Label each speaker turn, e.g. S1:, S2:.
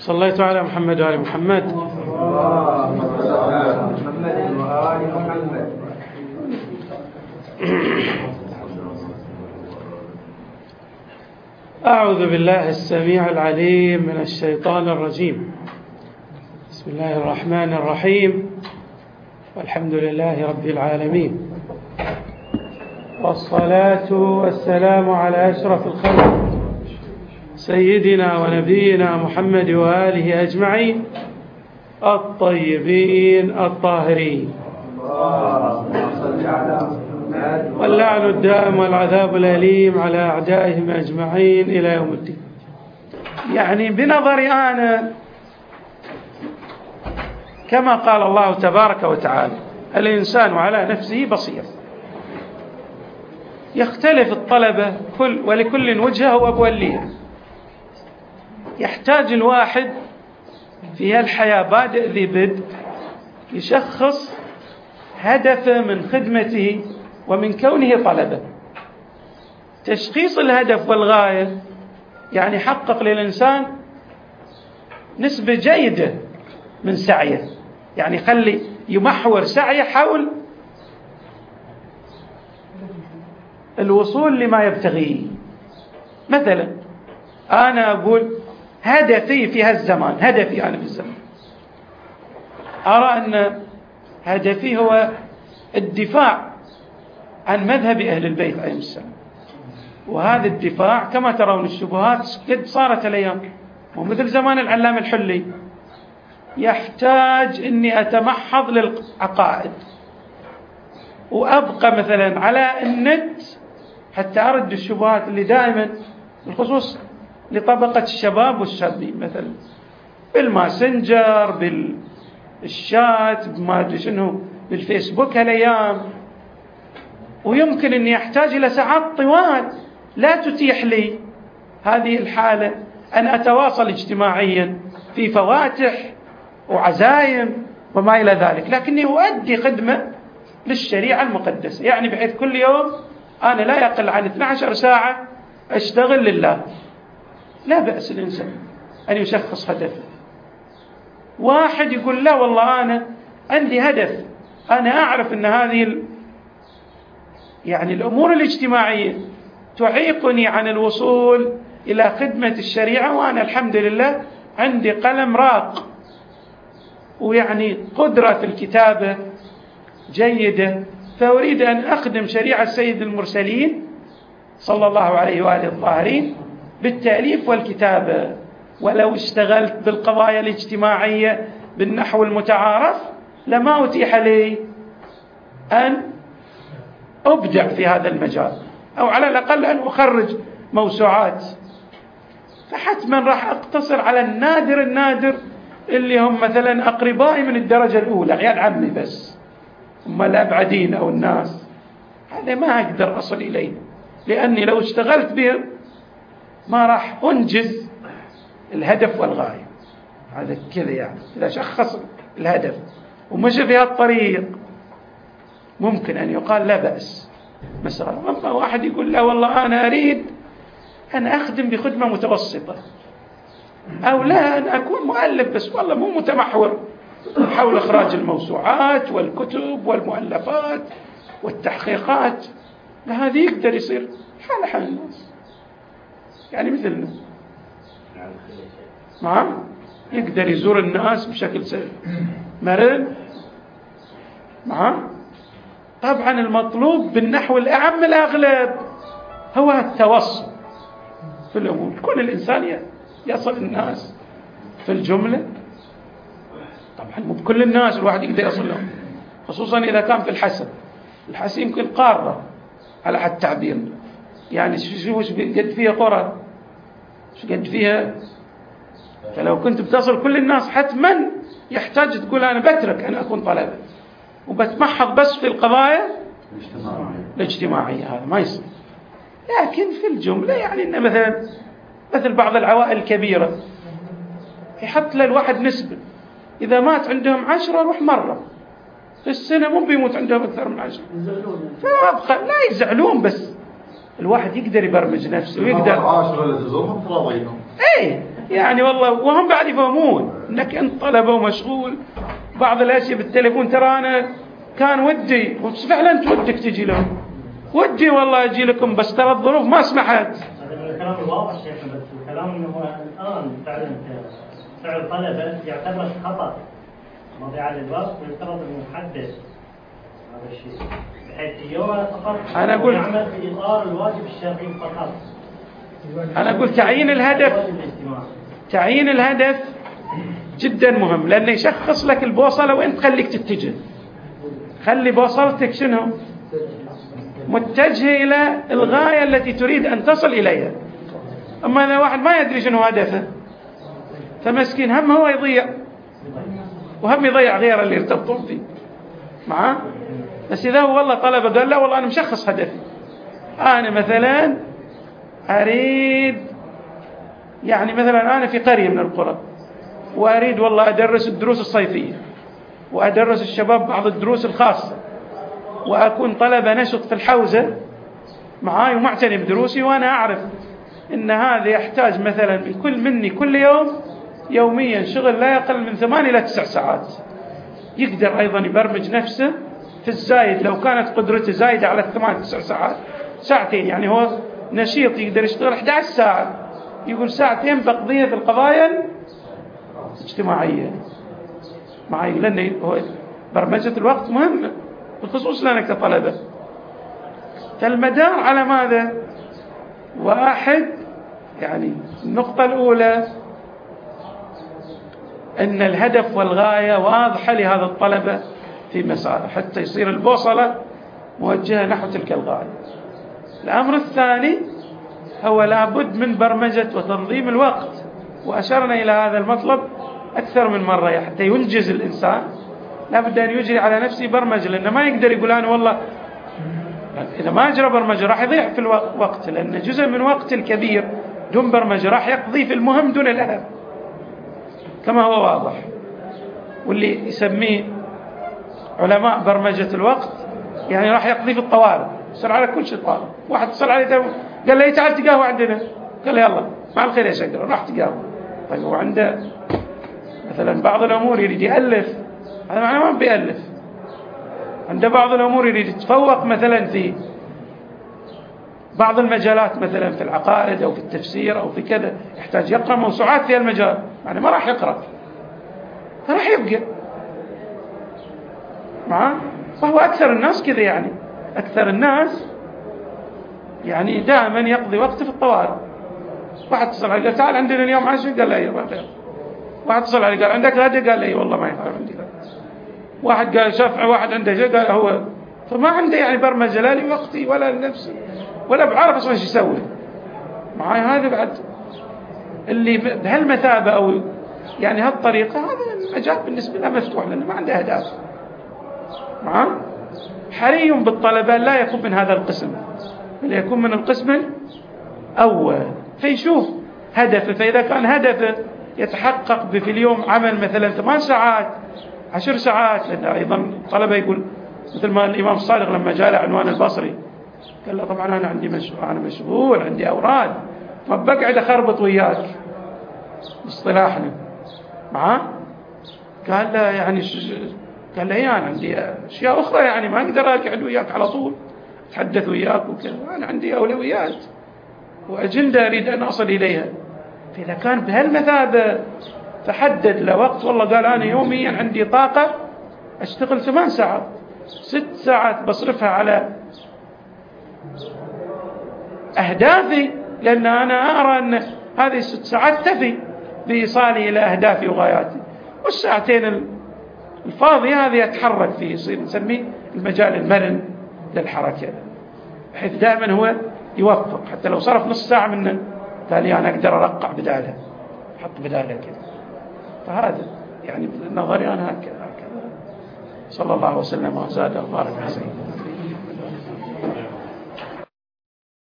S1: صليت على محمد وآل محمد. أعوذ بالله السميع العليم من الشيطان الرجيم. بسم الله الرحمن الرحيم، والحمد لله رب العالمين، والصلاة والسلام على أشرف الخلق سيدنا ونبينا محمد وآله أجمعين الطيبين الطاهرين، واللعن الدائم والعذاب الأليم على أعدائهم أجمعين إلى يوم الدين. يعني بنظري أنا كما قال الله تبارك وتعالى: الإنسان على نفسه بصير. يختلف الطلبة ولكل وجهه وبوليه. يحتاج الواحد في الحياة بادئ ذي بدء يشخص هدفه من خدمته ومن كونه طلبة. تشخيص الهدف والغاية يعني يحقق للإنسان نسبة جيدة من سعيه، يعني يخلي يمحور سعيه حول الوصول لما يبتغيه. مثلا أنا أقول هدفي في هالزمان، هدفي أنا في الزمان، أرى أن هدفي هو الدفاع عن مذهب أهل البيت عليهم السلام. وهذا الدفاع كما ترون الشبهات قد صارت الأيام، ومثل زمان العلامة الحلي يحتاج أني أتمحض للعقائد وأبقى مثلا على النت حتى أرد الشبهات اللي دائما بالخصوص لطبقة الشباب والشابين، مثلا بالماسنجر، بالشات، ما أدري شنو، بالفيسبوك هالأيام. ويمكن أني أحتاج إلى ساعات طوال لا تتيح لي هذه الحالة أن أتواصل اجتماعيا في فواتح وعزايم وما إلى ذلك، لكني أؤدي خدمة للشريعة المقدسة، يعني بحيث كل يوم أنا لا يقل عن 12 ساعة أشتغل لله. لا بأس الإنسان أن يشخص هدفه. واحد يقول لا والله أنا عندي هدف، أنا أعرف أن هذه يعني الأمور الاجتماعية تعيقني عن الوصول إلى خدمة الشريعة، وأنا الحمد لله عندي قلم راق ويعني قدرة في الكتابة جيدة، فأريد أن أخدم شريعة سيد المرسلين صلى الله عليه وآله الطاهرين بالتأليف والكتابة. ولو اشتغلت بالقضايا الاجتماعية بالنحو المتعارف لما أتيح لي أن أبدع في هذا المجال، أو على الأقل أن أخرج موسوعات. فحتما راح أقتصر على النادر النادر اللي هم مثلا أقربائي من الدرجة الأولى، عيال عمي بس، هم الأبعدين أو الناس، هذا ما أقدر أصل إليه، لأني لو اشتغلت بهم ما راح أنجز الهدف والغاية. هذا كذا يعني إذا شخص الهدف ومشي في هالطريق ممكن أن يقال لا بأس مسألة. أما واحد يقول لا والله أنا أريد أن أخدم بخدمة متوسطة، أو لا أن أكون مؤلف بس والله مو متمحور حول إخراج الموسوعات والكتب والمؤلفات والتحقيقات، هذه يقدر يصير حال الناس، يعني مثلنا، نعم، يقدر يزور الناس بشكل سهل مرن. نعم، طبعا المطلوب بالنحو الأعم الأغلب هو التوسط في الأمور. كل الإنسان يصل الناس في الجملة، طبعا مو بكل الناس الواحد يقدر يصل لهم، خصوصا إذا كان في الحسن يمكن قارة على حد تعبيرنا، يعني شو قد فيها قرى، شو قد فيها. فلو كنت بتصل كل الناس حتما يحتاج تقول أنا بترك أن أكون طلبة وبتمحض بس في القضايا الاجتماعية، هذا ما يصير. لكن في الجملة يعني إن مثل بعض العوائل الكبيرة يحط للواحد نسبة، إذا مات عندهم 10 روح مرة في السنة، مو بيموت عندهم أكثر من 10، فأبقى لا يزعلون، بس الواحد يقدر يبرمج نفسه ويقدر.
S2: 10 اللي تزورهم تراضيهم.
S1: إيه يعني والله وهم بعد يفهمون انك انت طلبه ومشغول بعض الاشياء بالتليفون. ترى انا كان ودي فعلا انت ودك تجي لهم، ودي والله اجي لكم بس ترى الظروف ما سمحت.
S2: هذا الكلام الواضح شيخنا، بس الكلام انه هو الان فعلا فعل طلبه يعتبر خطا مضيعه للوقت، ويفترض انه يحدد هذا الشيء بحيث يوم فقط
S1: انا اقول
S2: يعمل في اطار الواجب الشرعي فقط.
S1: انا اقول تعيين الهدف جدا مهم، لانه يشخص لك البوصله وين تخليك تتجه. خلي بوصلتك شنو؟ متجهه الى الغايه التي تريد ان تصل اليها. اما اذا واحد ما يدري شنو هدفه فمسكين هم هو يضيع وهم يضيع غيره اللي يرتبطون فيه معاه. بس اذا هو والله طلبه قال لا والله انا مشخص هدفي، انا مثلا اريد يعني مثلا انا في قريه من القرى واريد والله ادرس الدروس الصيفيه وادرس الشباب بعض الدروس الخاصه واكون طلبه نشط في الحوزه معاي ومعتني بدروسي، وانا اعرف ان هذا يحتاج مثلا الكل مني كل يوم يوميا شغل لا يقل من 8 إلى 9 ساعات. يقدر ايضا يبرمج نفسه في الزايد لو كانت قدرته زايده على 8 9 ساعات، ساعتين يعني هو نشيط يقدر يشتغل 11 ساعه، يقول ساعتين بقضيها في القضايا الاجتماعيه معي، لان هو برمجه الوقت مهمه بالخصوص لنا كطلبه. فالمدار على ماذا؟ واحد، يعني النقطه الاولى ان الهدف والغايه واضحه لهذا الطلبه في مساره حتى يصير البوصله موجهه نحو تلك الغايه. الامر الثاني هو لابد من برمجه وتنظيم الوقت، واشرنا الى هذا المطلب اكثر من مره. حتى ينجز الانسان لابد ان يجري على نفسه برمجه، لانه ما يقدر يقول انا والله اذا ما اجرى برمجه راح يضيع في الوقت، لان جزء من وقت الكبير دون برمجه راح يقضي في المهم دون الاهم كما هو واضح. واللي يسميه علماء برمجه الوقت يعني راح يقضي في الطوارئ، يصير على كل شيء طارئ. واحد اتصل عليه قال له تعال تقهوى عندنا، قال له يلا مع الخير يا شقر، راح تقهوى. طيب هو عنده مثلا بعض الامور يريد يالف، هذا معناه ما بيالف. عنده بعض الامور يريد يتفوق مثلا في بعض المجالات، مثلا في العقائد او في التفسير او في كذا، يحتاج يقرا موسوعات في المجال، يعني ما راح يقرا فراح يبقى معاه. وهو اكثر الناس كذا، يعني اكثر الناس يعني دائما يقضي وقته في الطوارئ. واحد اتصل عليه قال تعال عندنا اليوم عشاء، قال لا يبغى خير. واحد اتصل عليه قال عندك غدا، قال لي والله ما ينفع عندي غدا. واحد قال شفع، واحد عنده شيء قال هو، فما عنده يعني برمجه لا لوقتي ولا لنفسي ولا بعرف اصلا ايش يسوي معاي. هذا بعد اللي بهالمثابه او يعني هالطريقه، هذا المجال بالنسبه له مفتوح لانه ما عنده اهداف معاه. حري بالطلبه لا يكون من هذا القسم، بل يكون من القسم الاول، فيشوف هدفه. فاذا كان هدفه يتحقق في اليوم عمل مثلا 8 ساعات 10 ساعات، لأن أيضا الطلبة يقول مثل ما الإمام الصادق لما جاء عنوان البصري قال له طبعا أنا أنا مشغول عندي أوراد، ما بقعد أخربط وياك باصطلاحنا معاه. قال له يعني قال له يعني عندي أشياء أخرى، يعني ما أقدر أقعد وياك على طول أتحدث وياك وكذا، أنا عندي أولويات وأجندة أريد أن أصل إليها. فإذا كان بهالمثابة تحدد له وقت، والله قال أنا يوميا عندي طاقة أشتغل 8 ساعات 6 ساعات بصرفها على أهدافي، لأن أنا أرى أن هذه 6 ساعات تفي بإيصالي إلى أهدافي وغاياتي، والساعتين الفاضية هذه أتحرك فيه، يصير نسميه المجال المرن للحركة، بحيث دائما هو يوفق. حتى لو صرف نص ساعة منه قال لي أنا أقدر أرقع بدالها، أحط بدالها كذا. فهذا يعني نظري أنا هكذا. صلى الله وسلم وزاد وبارك على سيدنا.